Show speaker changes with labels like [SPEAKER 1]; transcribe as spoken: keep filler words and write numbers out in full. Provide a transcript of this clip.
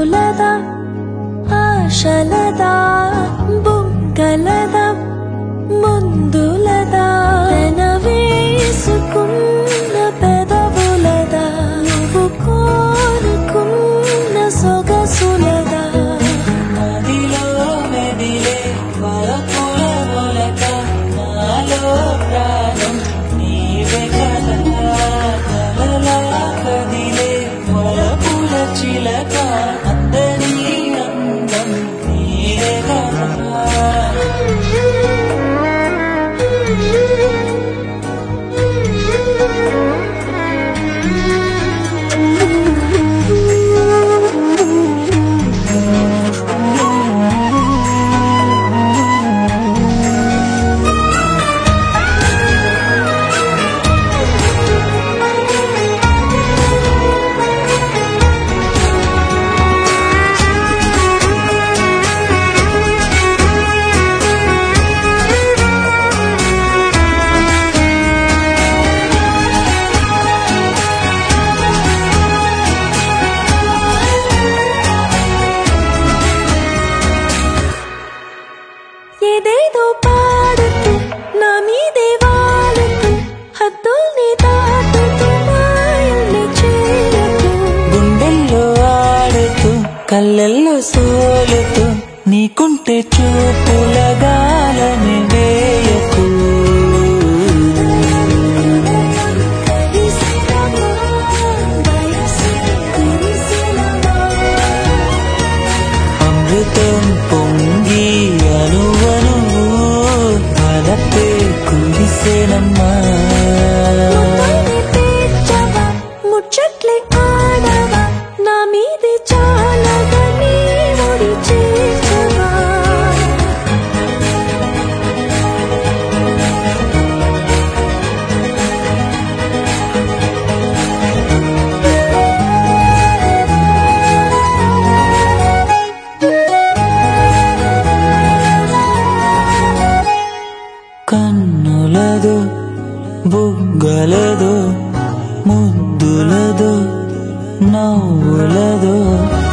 [SPEAKER 1] చూపులదా ఆశలదా బుగ్గలదా ముందులదా వేసుకున్న పెదవులదా నువ్వు కోరుకున్న సొగసులదా
[SPEAKER 2] నదిలో మెదిలే వరపుల మొలక నాలో ప్రాణం నీవే కదా కలలా కదిలే వరపుల చిలక అందరి అందం నీవే కదా
[SPEAKER 1] ఏదేదో పాడుతూ నా మీదే వాడుతూ హద్దుల్ని దాటుతూ మాయల్ని చేరుతూ
[SPEAKER 2] గుండెల్లో ఆడుతూ కళ్ళల్లో సోలుతూ నీకుంటే చూపుల గాలని వేయకు అమృతం పొంగి అనువను వలపే కురిసేనమ్మా
[SPEAKER 1] ముచ్చట్లే ఆడవా నా మీది చాలగా నీ ఒడి చేర్చవా
[SPEAKER 2] కన్నులదో బుగ్గలదో ముద్దులదో నవ్వులదో